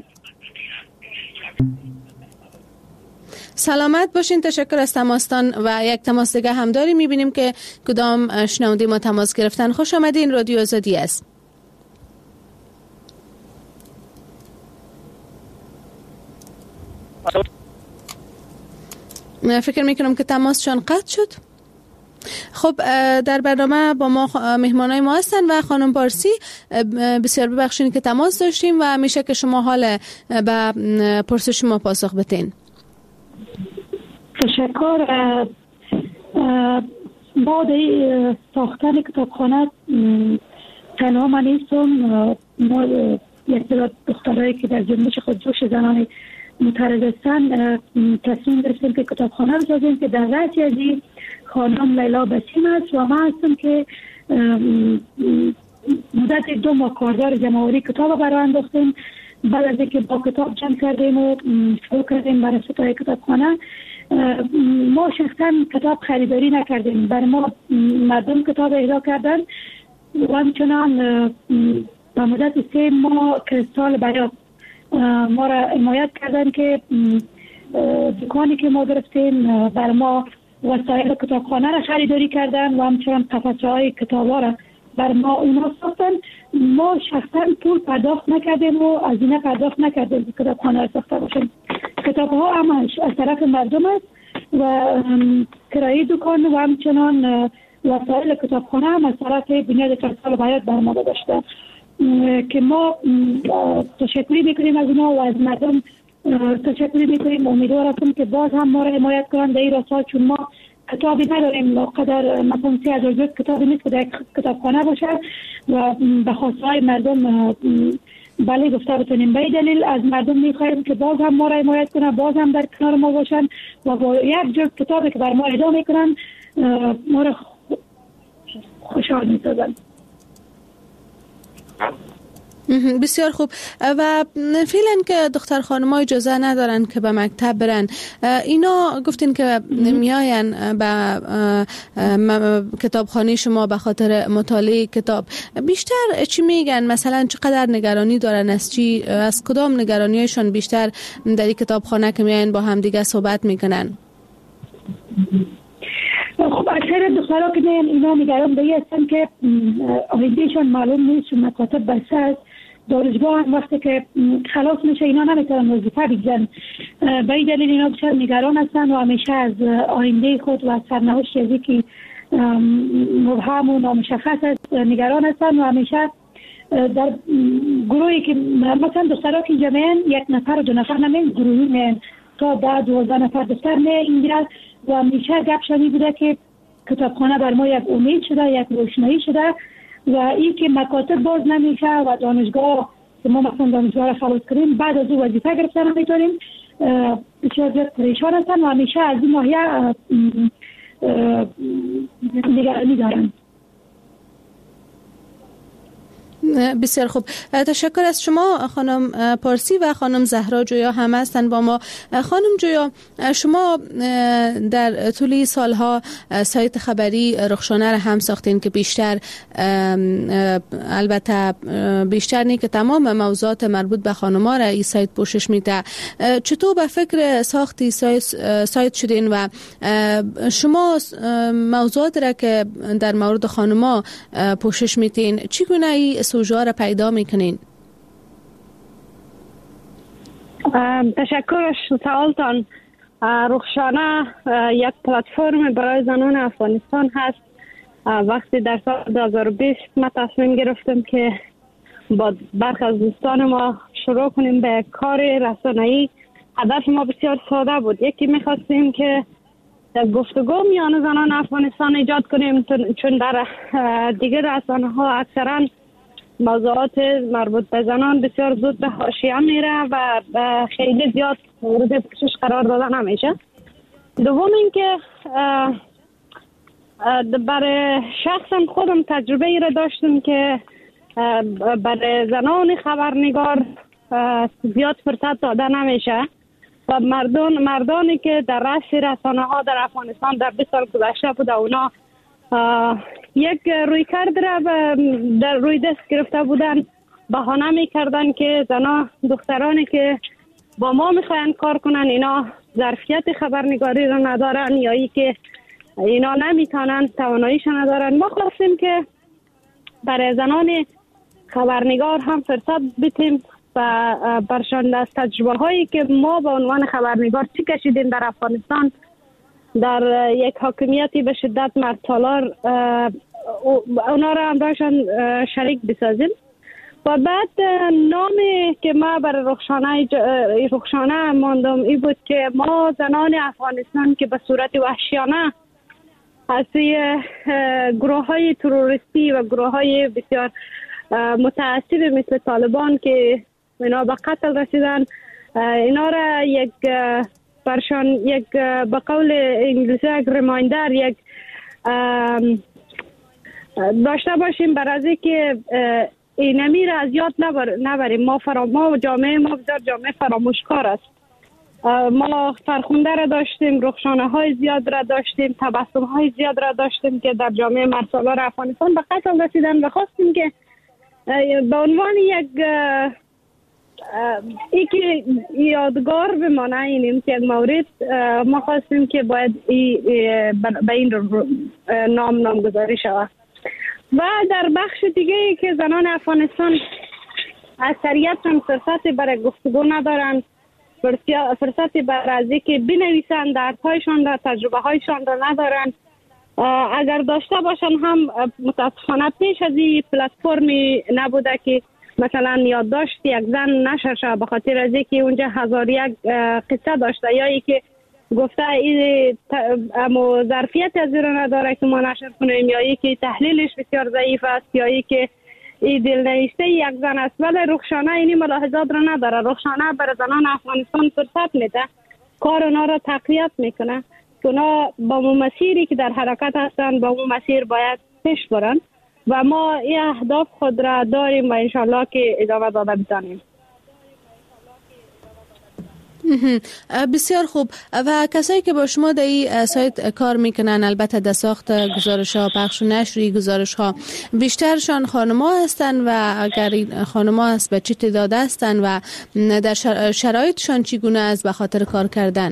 Speaker 3: سلامت باشین. تشکر از تماستان و یک تماس دیگه هم داریم. میبینیم که کدام شنونده ما تماس گرفتن. خوش آمدین. رادیو آزادی است. فکر میکنم که تماسشان قطع شد. خب در برنامه با ما مهمانای ما هستن و خانم پارسی، بسیار ببخشید که تماس داشتیم و میشه که شما حال به پرسش ما پاسخ بدین.
Speaker 4: تشکر. ما در ساختن کتابخانه تنها من نیستم. ما یک تعداد دخترایی که در جنبش خودجوش زنان معترض هستند تصمیم گرفتیم که کتابخانه بسازیم که در رأس از این خانم لیلا بسیم است و من هستم که مدت 2 ماه کاردار جمع‌آوری کتاب برای انداختیم. بعد از اینکه با کتاب جمع کردیم و شروع کردیم برای ستای کتابخانه، ما شخصا کتاب خریداری نکردیم، برای ما مردم کتاب اهدا کردن و همچنان به مدت 3 ماه کریستال بیات ما را حمایت کردن که دکانی که ما گرفتیم برای ما وسایل کتابخانه را خریداری کردن و همچنان قفسه های کتاب ها را بر ما اونا ساختن. ما شخصا پول پرداخت نکردیم و هزینه پرداخت نکردیم که کتابخانه را ساخته باشیم. کتاب ها همش از طرف مردم است و کرایه دکان و همچنان وسایل کتابخانه هم از طرف بنیاد کریستال بیات بر ما داده شده که ما تشکری میکنیم از اونا و از مردم تشکری میکنیم. امیدوار هستم که باز هم ما را حمایت کنند در این راستا، چون ما کتابی نداریم قدر مثلا 3000 جلد کتابی نیست که در کتابخانه باشه و به خواسته های مردم بله گفته بتونیم. به این دلیل از مردم میخواهیم که باز هم ما را حمایت کنند، باز هم در کنار ما باشن و با یک جلد کتابی که بر ما اهدا میکنن ما را خوشحال میسازن.
Speaker 3: بسیار خوب. و فعلا که دختر خانم‌ها اجازه ندارن که به مکتب برن، اینا گفتین که میاین به کتابخانه شما به خاطر مطالعه کتاب، بیشتر چی میگن؟ مثلا چقدر نگرانی دارن؟ از کدام نگرانیشون بیشتر در این کتابخانه که میاین با هم دیگه صحبت میکنن؟
Speaker 4: خب اکثر دخترها که میان اینا نگران به این هستن که آیندهشون معلوم نیست، چون مکاتب بسته است. دانشگاه هم وقتی که خلاص میشه اینا نمیتونن وظیفه بگیرن. به این دلیل اینا بسیار نگران هستن و همیشه از آینده خود و از سرنوشت از که مبهم و نامشخص است نگران هستن و همیشه در گروهی که مثلا دخترها که اینجا میان 1 نفر و 2 نفر نمین، گروهی میان تا 10-12 نفر دختر میان اینجا و همیشه گپ شنی بوده که کتابخانه بر ما یک امید شده، یک روشنایی شده و این که مکاتب باز نمیشه و دانشگاه که ما مثلا دانشگاه را خلاص کنیم بعد از او وظیفه گرفتن نمیتونیم، بسیار زیاد پریشان هستن و همیشه از این ناحیه نگرانی دارن.
Speaker 3: بسیار خوب، تشکر از شما خانم پارسی و خانم زهرا جویا هم هستن با ما. خانم جویا، شما در طول سالها سایت خبری رخشانه را هم ساختین که بیشتر البته بیشتر نه که تمام موضوعات مربوط به خانم‌ها را این سایت پوشش میده. چطور به فکر ساختی سایت شدین و شما موضوعات را که در مورد خانم‌ها پوشش میدین چگونه این سوژه را پیدا میکنین؟
Speaker 5: تشکر از سوالتان. رخشانه یک پلتفرم برای زنان افغانستان هست. وقتی در سال 2020 ما تصمیم گرفتم که با برخی از دوستان ما شروع کنیم به کار رسانه‌ای. هدف ما بسیار ساده بود. یکی میخواستیم که گفتگو میان زنان افغانستان ایجاد کنیم، چون در دیگر رسانه ها اکثرا موضوعات مربوط به زنان بسیار زود به حاشیه میره و خیلی زیاد مورد پوشش قرار داده نمیشه. دوم اینکه برای شخصا خودم تجربه ای را داشتم که برای زنان خبرنگار زیاد فرصت داده نمیشه و مردانی که در رأس رسانه ها در افغانستان در 20 سال گذشته بود اونا یک رویکرد را در روی دست گرفته بودن، بهانه میکردن که زنا دخترانی که با ما میخواین کار کنن اینا ظرفیت خبرنگاری را ندارن یا ای که اینا نمیتونن، تواناییش ندارن. ما خواستیم که برای زنان خبرنگار هم فرصت بدیم و برشان از تجربه هایی که ما به عنوان خبرنگار چی کشیدیم در افغانستان در یک حاکمیتی به شدت مردتالار اونا را هم برشان شریک بسازیم. و بعد نامی که ما برای رخشانه ماندم این بود که ما زنان افغانستان که به صورت وحشیانه از سوی گروه های تروریستی و گروه های بسیار متعصب مثل طالبان که اینا به قتل رسیدن، اینا را یک برشان یک به قول انگلیسی یک ریمایندر، یک داشته باشیم برای که اینمی را از یاد نبریم. ما جامعه ما بسیار جامعه فراموشکار است. ما فرخنده را داشتیم، رخشانه های زیاد را داشتیم، تبسم های زیاد را داشتیم که در جامعه مرسالار افغانستان به قتل رسیدن و خواستیم که به عنوان یک که یادگار بمانه اینیم که یک مورد ما خواستیم که باید به این نامگذاری شود. و در بخش دیگه که زنان افغانستان اکثریتشان فرصت برای گفتگو ندارن، فرصت برای که بنویسن دردهایشان را، تجربه هایشان را ندارن. اگر داشته باشن هم متاسفانه پیش از این پلتفرمی نبوده که مثلا یادداشت یک زن نشر شد به خاطر از اینکه اونجا هزار یک قصه داشته یا ای که گفته این ظرفیت از این نداره که ما نشر کنیم، یا ای که تحلیلش بسیار ضعیف است، یا ای که این دلنوشته یک زن است. ولی رخشانه اینی ملاحظات را نداره. رخشانه برای زنان افغانستان فرصت میده، کار اونا را تقویت میکنه که اونا با اون مسیری که در حرکت هستن با اون مسیر باید پیش برن و ما این اهداف خود را داریم و انشالله که ادامه داده بتانیم.
Speaker 3: بسیار خوب. و کسایی که با شما در این سایت کار میکنن، البته در ساخت گزارش ها، پخش و نشر گزارش ها، بیشترشان خانما هستن و اگر این خانما هست به چه تعداد هستن و در شرایطشان چگونه است به خاطر کار کردن؟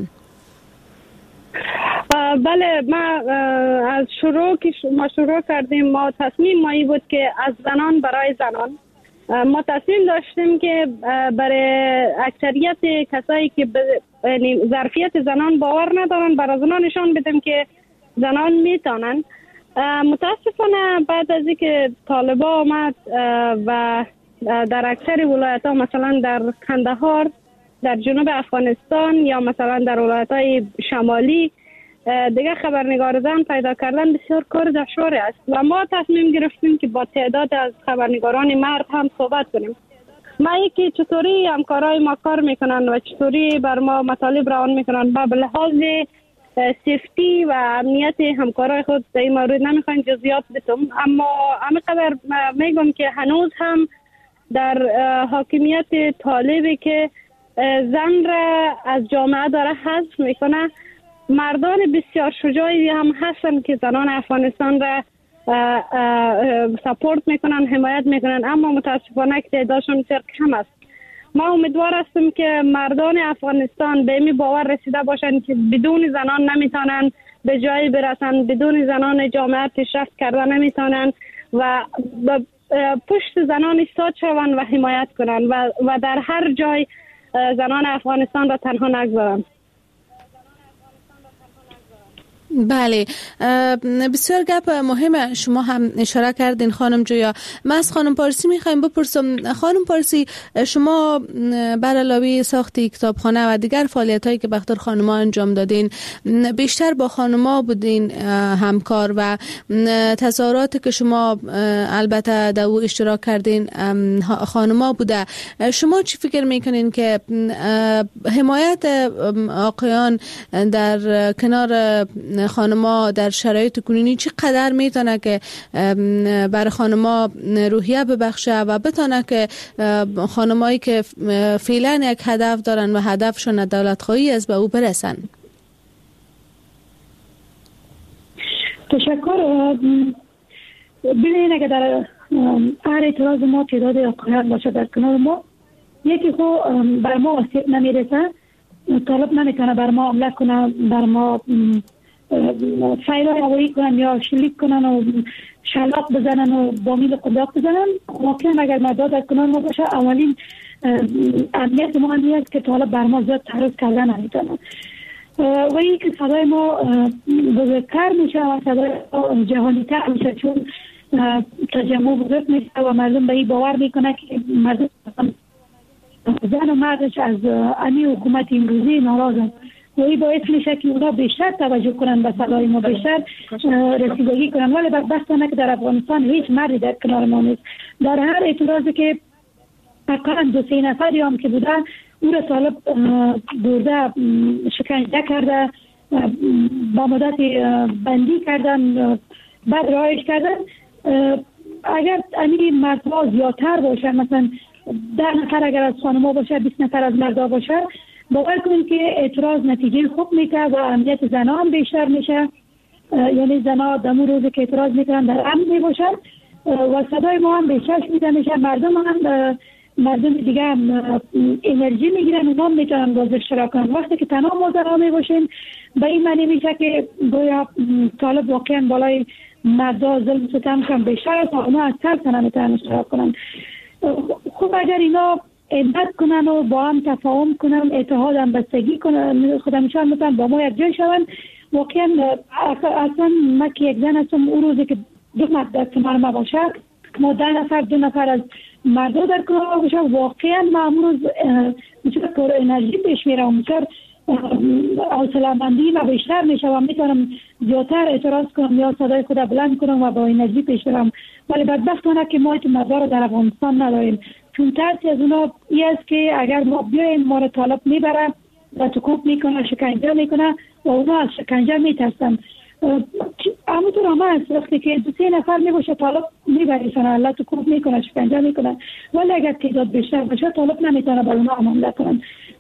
Speaker 5: بله، ما از شروع که ما شروع کردیم، ما تصمیم مایی بود که از زنان برای زنان. ما تصمیم داشتیم که برای اکثریت کسایی که ظرفیت زنان باور ندارن برای زنان نشان بدیم که زنان میتونن. متاسفانه بعد از اینکه طالبان آمد و در اکثر ولایت ها، مثلا در کندهار، در جنوب افغانستان یا مثلا در ولایت های شمالی دیگه خبرنگار زن پیدا کردن بسیار کار دشواری است و ما تصمیم گرفتیم که با تعداد از خبرنگاران مرد هم صحبت کنیم. ما یکی چطوری همکارای ما کار میکنن و چطوری بر ما مطالب روان میکنن و به لحاظ سیفتی و امنیت همکارای خود در این مورد نمیخوایم جزئیات بتم، اما همینقدر میگم که هنوز هم در حاکمیت طالبی که زن را از جامعه داره حذف میکنه. مردان بسیار شجاعی هم هستن که زنان افغانستان را سپورت میکنن، حمایت میکنن، اما متاسفانه که تعدادشون بسیار کم است. ما امیدوار هستیم که مردان افغانستان به این باور رسیده باشن که بدون زنان نمیتونن به جایی برسن، بدون زنان جامعه پیشرفت کردن نمیتونن و پشت زنان ایستاد شوند و حمایت کنن و در هر جای زنان افغانستان را تنها نگذارن.
Speaker 3: بله، بسیار گپ مهم شما هم اشاره کردین خانم جویا. من از خانم پارسی میخوایم بپرسم. خانم پارسی، شما بر علاوه ساخت کتابخانه و دیگر فعالیت‌هایی که بخاطر خانم‌ها انجام دادین، بیشتر با خانم‌ها بودین همکار و تظاهراتی که شما البته در او اشتراک کردین خانم‌ها بوده. شما چی فکر میکنین که حمایت آقایان در کنار خانما در شرایط کنونی چی قدر میتونه که برای خانما روحیه ببخشه و بتونه که خانمایی که فعلا یک هدف دارن و هدفشون دولت خواهی است به او برسن؟
Speaker 4: تشکر. ببینید اگر در هر اعتراض ما تعداد آقایان باشه در کنار ما، یکی خو بر ما وسیع نمیرسه، طالب نمیتونه بر ما حمله کنه، بر ما فایلای هوایی کنن یا شلیک کنن و شلاق بزنن و بامیل قداق بزنن. واقعا اگر مداد در کنار ما باشه، اولین امنیت ما همیست که طالب بر ما زیاد تعرض کردن نمیتونه و این که صدای ما بزرگتر میشه و صدای جهانی تر میشه، چون تجمع بزرگ میشه و مردم به این باور میکنه که مردم زن و مردش از امی حکومت امروزی ناراضن و این باعث میشه که اونا بیشتر توجه کنن به صدای ما، بیشتر رسیدگی کنن. ولی بدبختانه که در افغانستان هیچ مردی در کنار ما نیست. در هر اعتراضی که تقریبا 2-3 نفری هم که بودن او را طالب برده شکنجه کرده، با مدت بندی کردن، بعد رایش کردن. اگر امیر مردها زیادتر باشه، مثلا 10 نفر اگر از خانم‌ها باشه، 20 نفر از مردها باشه، باور کنیم که اعتراض نتیجه خوب میده و امنیت زنها هم بیشتر میشه. یعنی زنها دمو روزی که اعتراض میکنن در امن میباشن و صدای ما هم بیشتر شنیده میشه. مردم دیگه هم انرژی میگیرن، اونا میتونن باز اشتراک کنن. وقتی که تنها ما زنها میباشیم به این معنی میشه که گویا طالب واقعا بالای مردا ظلم ستم کن بیشتر است و اونا از ترس نمیتونن اشتراک کنن. خب اگر اینا عدت کنن و با هم تفاهم کنن، اتحاد هم بستگی کنن، خودمشان میتونن با ما یک جای شون. واقعا اصلا ما که یک زن هستم، اون روزی که 2 مرد در کنار ما باشه، ما 10 نفر 2 نفر از مردا در کنار ما باشه، واقعا ما امروز میشه پر انرژی پیش میرم، میشه حوصله مندی و بیشتر میشه و میتونم زیادتر اعتراض کنم یا صدای خود بلند کنم و با انرژی پیش برم. ولی بدبختانه که ما مردا رو در افغانستان نداریم، چون ترسی از اونا این است که اگر ما بیایم ما رو طالب میبره و تکوب میکنه، شکنجه میکنه و اونا از شکنجه میترسن. همونطور هم هست وقتی که 2-3 نفر میباشه طالب میبریشن، الله تکوب میکنه، شکنجه میکنه. ولی اگر تعداد بیشتر باشه طالب نمیتونه با اونا حمله کنن.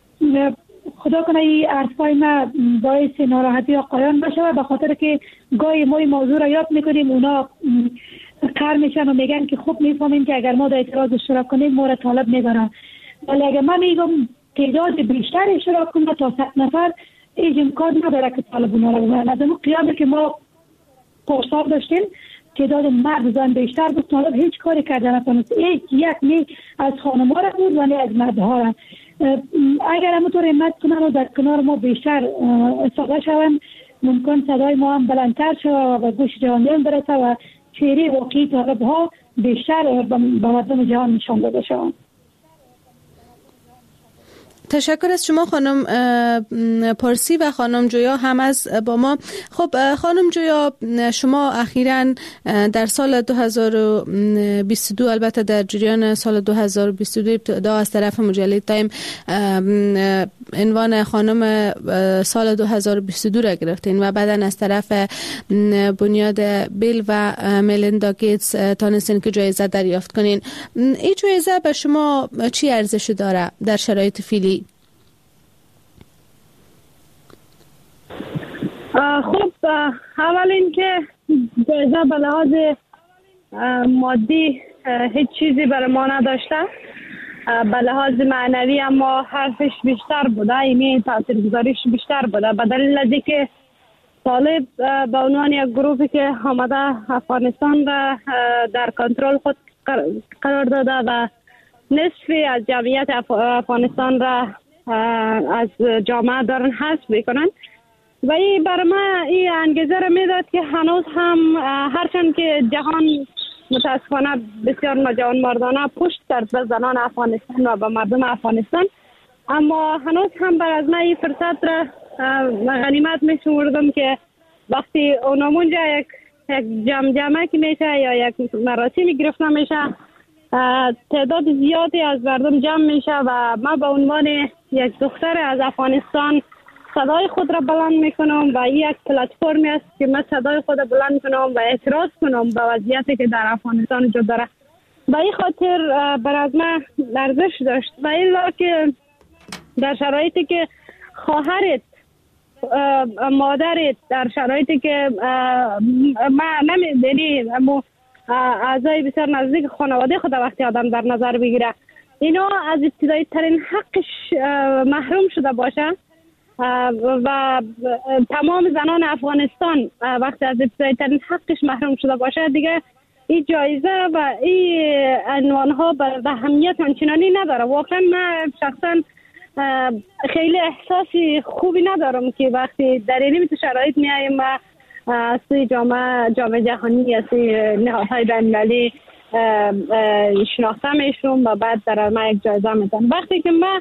Speaker 4: خدا کنه این حرفای ما باعث ناراحتی آقایان بشه و به خاطر که گاهی ما این موضوع را یاد میکنیم، اونا کار میشن و میگن که خوب میفهمیم که اگر ما در اعتراض اشتراک کنیم ما را طالب میبرن. ولی اگر من میگم تعداد بیشتر اشتراک کنه تا 100 نفر، هیچ امکان نداره که طالب اونا را ببرن. از اون قیامی که ما پرسال داشتیم تعداد مرد زن بیشتر بود، طالب هیچ کاری کرده نتونست. یک نی از خانم‌ها را بود و نی از مردها را. اگر همونطور همت کنن و در کنار ما بیشتر استفاده شون، ممکن صدای ما هم بلندتر شود و به گوش جهانیان برسه و چهره واقعی طالب ها بیشتر به مردم جهان نشان داده شود.
Speaker 3: تشکر از شما خانم پارسی و خانم جویا هم از با ما. خب خانم جویا، شما اخیراً در سال 2022 البته در جریان سال 2022 ابتدا از طرف مجله تایم عنوان خانم سال 2022 را گرفتین و بعداً از طرف بنیاد بیل و ملیندا گیتس تانستین که جایزه دریافت کنین. این جایزه به شما چی ارزشی داره در شرایط فعلی؟
Speaker 5: خب اول اینکه جایزه به لحاظ مادی هیچ چیزی برای ما نداشته، به لحاظ معنوی اما حرفش بیشتر بوده، اینی تاثیرگذاریش بیشتر بوده، به دلیل از اینکه طالب به عنوان یک گروهی که آمده افغانستان را در کنترل خود قرار داده و نصفی از جمعیت افغانستان را از جامعه دارن حذف میکنن و این برای ما این انگیزه را میداد که هنوز هم هرچند که جهان متاسفانه بسیار ناجوان مردانه پشت کرد به زنان افغانستان و به مردم افغانستان، اما هنوز هم بر از ما این فرصت را غنیمت میشمردم که وقتی اونمونجا یک جمعه که میشه یا یک مراسمی گرفته میشه، تعداد زیادی از مردم جمع میشه و من به عنوان یک دختر از افغانستان صدای خود را بلند میکنم و این یک پلتفرمی است که من صدای خود را بلند کنم و اعتراض کنم به وضعیتی که در افغانستان وجود داره. به این خاطر بر از من ارزش داشت و الا که در شرایطی که خواهرت مادرت در شرایطی که ما نمیدونی اعضای بسیار نزدیک خانواده خود وقتی آدم در نظر بگیره اینا از ابتدایی ترین حقش محروم شده باشه و تمام زنان افغانستان وقتی از ابتدایی ترین حقش محروم شده باشه، دیگه این جایزه و این عنوان ها به اهمیت آنچنانی نداره. واقعا من شخصا خیلی احساسی خوبی ندارم که وقتی در این شرایط میایم و از سوی جامعه جهانی از سوی نهادهای بین‌المللی شناخته میشم و بعد در ما یک جایزه میدن. وقتی که من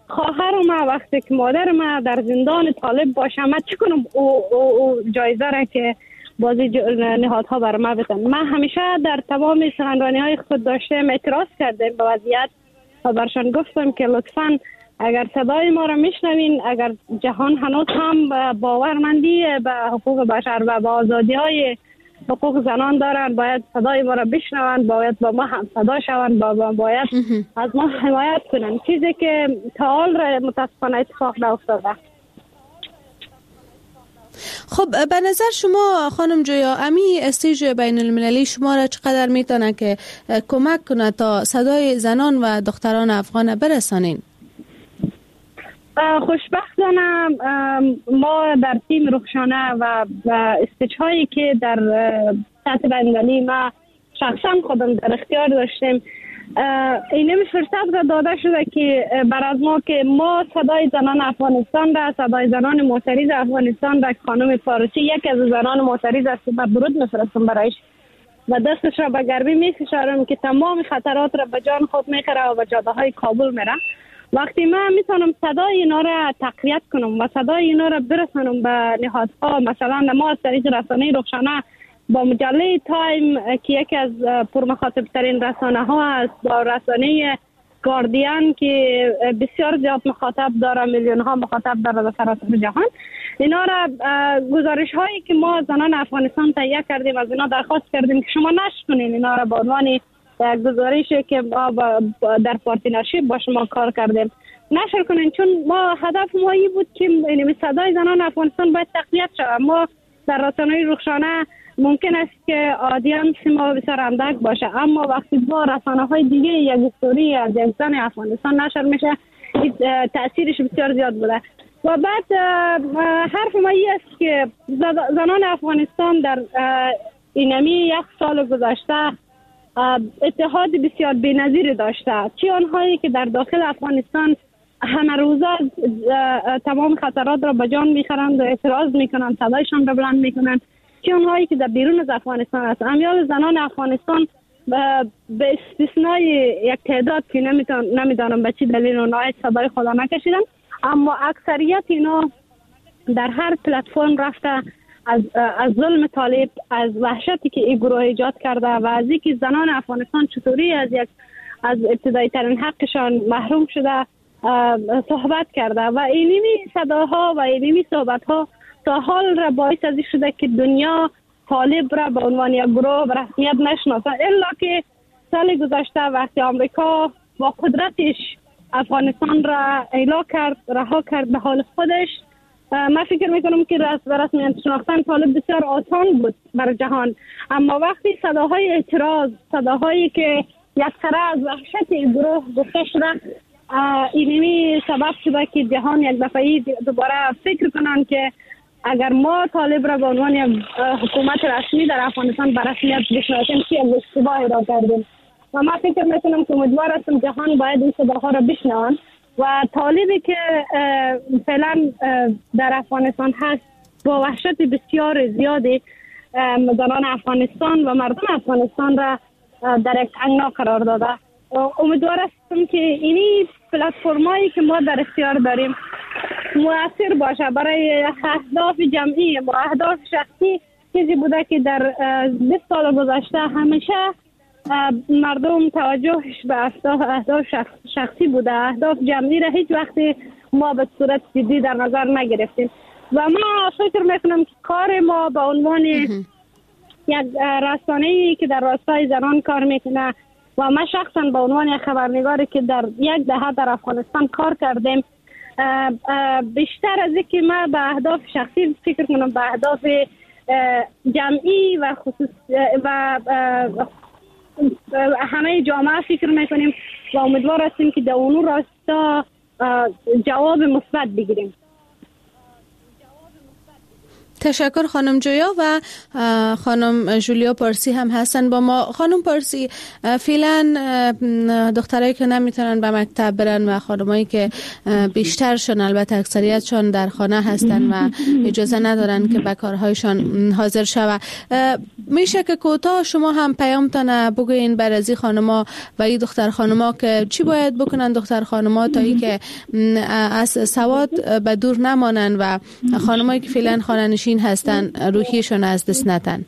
Speaker 5: خواهر ما وقتی که مادر ما در زندان طالب باشه من چی کنم او جایزه را که بازی نهادها بر ما بدن. من همیشه در تمام سخنرانی های خود داشتم اعتراض کردم به وضعیت و برشان گفتم که لطفاً اگر صدای ما را میشنوین، اگر جهان هنوز هم باورمندی به حقوق بشر و به آزادی های حقوق زنان دارن، باید صدای ما را بشنون، باید با ما هم صدا شون، باید از ما حمایت کنن، چیزی که تا حال را متاسفانه اتفاق نیفتاده.
Speaker 3: خب به نظر شما خانم جویا امی استیج بین المللی شما را چقدر میتونه که کمک کنه تا صدای زنان و دختران افغان برسانین؟
Speaker 5: خوشبختانه ما در تیم رخشانه و استیج هایی که در سطح بین‌المللی ما شخصا خودم در اختیار داشتیم، این فرصت را داده شده که بر از ما که ما صدای زنان افغانستان را، صدای زنان معترض افغانستان را، خانم فارسی یک از زنان معترض است، من درود میفرستم برایش و دستش را به گرمی میفشارم که تمام خطرات را به جان خود میخوره و به جاده های کابل میره. وقتی من میتونم صدای اینا را تقویت کنم و صدای اینا را برسانم به نهادها، مثلا ما از طریق رسانه رخشانه با مجله تایم که یکی از پرمخاطب ترین رسانه ها است، با رسانه گاردین که بسیار زیاد مخاطب داره، میلیون ها مخاطب داره در سراسر جهان، اینا را گزارش هایی که ما زنان افغانستان تهیه کردیم از اینا درخواست کردیم که شما نشر کنین اینا را به عنوان گزارشی که ما در پارتنرشیپ با شما کار کردیم نشر کنین، چون ما هدف ما این بود که صدای زنان افغانستان باید تقویت شود. ما در رسانه رخشانه ممکن است که آدینس ما بسیار اندک باشه، اما وقتی با رسانه های دیگه یک استوری از یک زن افغانستان نشر میشه تأثیرش بسیار زیاد بوده. و بعد حرف ما این است که زنان افغانستان در اینمی یک سال گذشته اتحاد بسیار بی‌نظیر داشته، چی آنهایی که در داخل افغانستان همه روزه تمام خطرات را به جان میخورند و اعتراض میکنند، صدایشان را بلند میکنند، چی آنهایی که در بیرون از افغانستان است. امیال زنان افغانستان به استثنای یک تعداد که نمیدانم به چی دلیل اونها صدای خدا نکشیدن، اما اکثریت اینا در هر پلتفرم رفته از ظلم طالب، از وحشتی که این گروه ایجاد کرده و از اینکه زنان افغانستان چطوری از ابتدایی ترین حقشان محروم شده صحبت کرده و اینمی صداها و اینمی صحبتها تا حال را باعث از شده که دنیا طالب را به عنوان یک گروه به رسمیت نشناسه، الا که سال گذشته وقتی آمریکا با قدرتش افغانستان را رها کرد به حال خودش، من فکر میکنم که رسمیت شناختن طالب بسیار آسان بود بر جهان. اما وقتی صداهای اعتراض، صداهایی که یک سره از وحشت گروه گفته شده، اینمی سبب شده که جهان یک دفعه دوباره فکر کنن که اگر ما طالب را به عنوان یک حکومت رسمی در افغانستان به رسمیت بشناسیم که یک اشتباهی را کردیم. و من فکر میکنم که امیدوار هستم جهان باید این صداها را بشنوند و طالبی که فعلا در افغانستان هست با وحشت بسیار زیادی زنان افغانستان و مردم افغانستان را در یک تنگنا قرار داده. امیدوار هستم که اینی پلتفرمایی که ما در اختیار داریم مؤثر باشه برای اهداف جمعی و اهداف شخصی. چیزی بوده که در 20 سال گذشته همیشه مردم توجهش به اهداف شخصی بوده، اهداف جمعی را هیچ وقتی ما به صورت جدی در نظر نگرفتیم و ما فکر میکنم که کار ما به عنوان یک رسانه‌ای که در راستای زنان کار میکنه و من شخصا به عنوان یک خبرنگاری که در یک دهه در افغانستان کار کردیم، بیشتر از اینکه من به اهداف شخصی فکر کنم به اهداف جمعی و خصوص و همه جامعه فکر میکنیم و امیدوار هستیم که در اون راستا جواب مثبت بگیریم.
Speaker 3: تشکر خانم جویا و خانم جولیا پارسی هم هستن با ما. خانم پارسی، فعلا دخترایی که نمیتونن به مکتب برن و خانمایی که بیشترشون البته اکثریتشون در خانه هستن و اجازه ندارن که به کارهایشان حاضر شوه، میشه که کوتاه شما هم پیامتان بگوین بر از خانما و این دختر خانما که چی باید بکنن دختر خانما تا ای که از سواد به دور نمانن و خانمایی که فعلا خانه نشین هستن روحیشون از دست نتن؟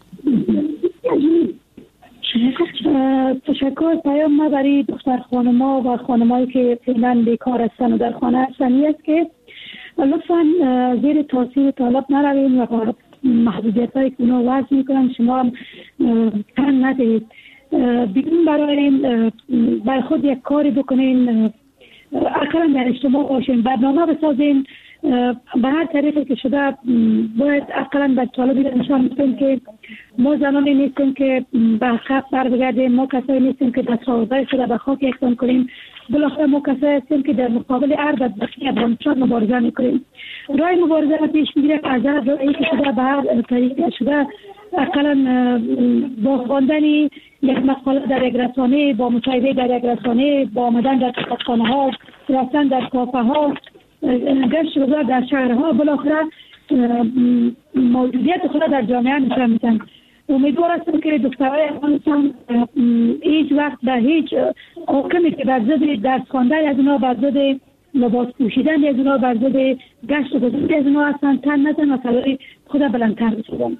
Speaker 4: تشکر. پیام ما برای دختر خانما و خانمایی که فعلا بیکار هستن و در خانه هستن این است که لطفاً زیر تاثیر طالب نروین و محدودیت هایی که اونا وضع میکنن شما هم تن ندهید. بیرون برای خود یک کاری بکنین، اقلا در اجتماع باشین، برنامه بسازین. به هر طریقی که شده باید اقلا به طالبی نشان میدیم که ما زنانی نیستیم که به خط بر بگردیم، ما کسایی نیستیم که دستاوردهای شده به خاک یکسان کنیم. بالاخره ما کسایی هستیم که در مقابل هر بدبختی افغانستان مبارزه میکنیم. راه مبارزه را پیش میگیره از هر راهی که شده به هر طریقی شده، اقلا با خواندن یک مقاله در یک رسانه، با مصاحبه در یک رسانه، با آمدن در کتابخانه ها، رفتن در کافه ها، گشت گذار در شهرها، بالاخره موجودیت خود در جامعه نشان میدن. امیدوار هستم که دخترای افغانستان هیچ وقت به هیچ حاکمی که بر ضد درس خواندن از اونا، بر ضد لباس پوشیدن از اونا، بر ضد گشت گذار از اونا هستن تن نزن و صدای خود بلندتر بشدن.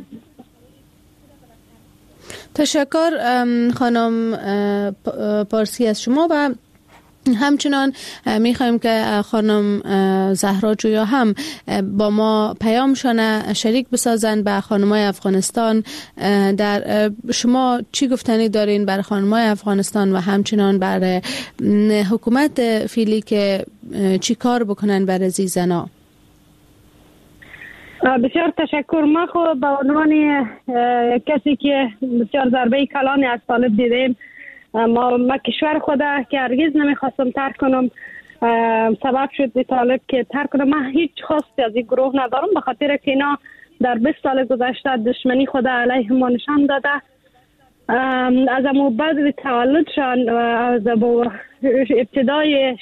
Speaker 3: تشکر خانم پارسی از شما و همچنان میخوایم که خانم زهرا جویا هم با ما پیامشان شریک بسازن به خانمای افغانستان. در شما چی گفتنی دارین بر خانمای افغانستان و همچنان بر حکومت فعلی که چی کار بکنن برای زنا؟
Speaker 5: بسیار تشکر. ما خب به عنوان کسی که بسیار ضربه کلانی از طالب دیدیم، ما کشور خدا که هرگز نمیخواستم ترک کنم سبب شد طالب که ترک کنم. من هیچ خواستی از این گروه ندارم، به خاطر که اینا در 20 سال گذشته دشمنی خدا علیه ما نشان داده. از امو بعد تولدشان، از ابتدای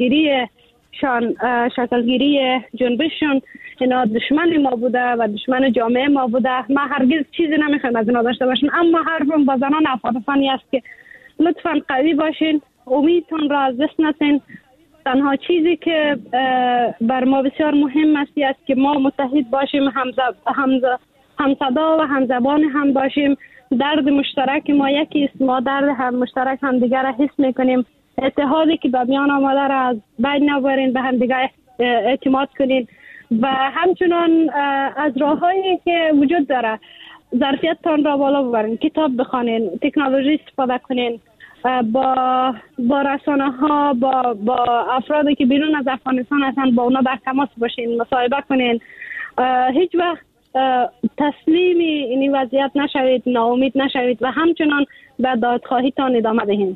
Speaker 5: شکلگیری جنبششون، اینا دشمن ما بوده و دشمن جامعه ما بوده. ما هرگز چیزی نمیخوایم از اینا داشته باشیم، اما حرفم با زنان افغانستانی است که لطفاً قوی باشین، امیدتون را از دست ندین. تنها چیزی که بر ما بسیار مهم است که ما متحد باشیم، همصدا و همزبان هم باشیم. درد مشترک ما یکی است، ما درد هم مشترک هم دیگر را حس میکنیم. اتحادی که به میان آمده را از بین نبرین، به هم دیگر اعتماد کنین و همچنان از راههایی که وجود داره ظرفیتتان را بالا ببرین، کتاب بخوانین، تکنولوژی استفاده کنین، با رسانه ها، با افرادی که بیرون از افغانستان هستن با اونا در تماس باشین، مصاحبه کنین. هیچ وقت تسلیم این وضعیت نشوید، ناامید نشوید و همچنان به دادخواهیتان ادامه دهید.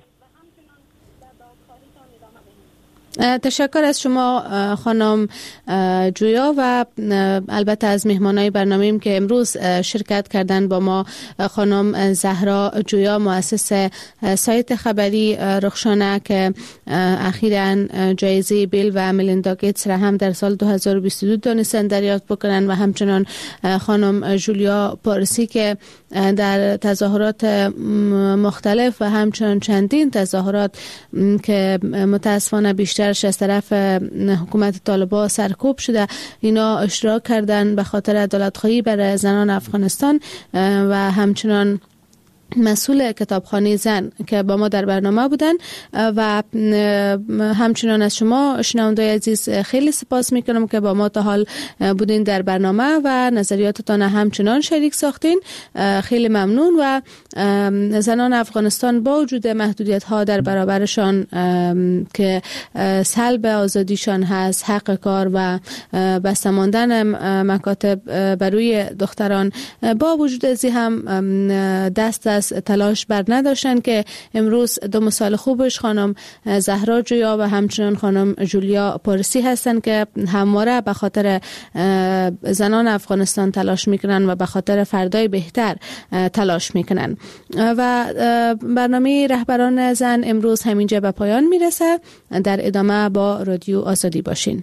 Speaker 3: تشکر از شما خانم جویا و البته از مهمانای برنامه‌ایم که امروز شرکت کردن با ما. خانم زهرا جویا مؤسس سایت خبری رخشانه که اخیراً جایزه بیل و ملیندا گیتس را هم در سال 2022 دانستن دریافت بکنن و همچنان خانم جولیا پارسی که در تظاهرات مختلف و همچنان چندین تظاهرات که متاسفانه بیشتر از طرف حکومت طالبان سرکوب شده، اینا اشتراک کردن به خاطر عدالت‌خواهی برای زنان افغانستان و همچنان مسئول کتابخانه زن که با ما در برنامه بودن و همچنان از شما شنونده‌های عزیز خیلی سپاس میکنم که با ما تا حال بودین در برنامه و نظریاتتان همچنان شریک ساختین. خیلی ممنون و زنان افغانستان با وجود محدودیت ها در برابرشان که سلب آزادیشان هست، حق کار و بسته ماندن مکاتب بر روی دختران، با وجود ازی هم دست از تلاش بر نداشتن که امروز دو مثال خوبش خانم زهرا جویا و همچنان خانم جولیا پارسی هستند که همواره به خاطر زنان افغانستان تلاش میکنن و به خاطر فردای بهتر تلاش میکنن. و برنامه رهبران زن امروز همینجا به پایان میرسه. در ادامه با رادیو آزادی باشین.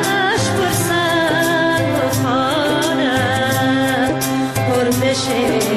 Speaker 9: شد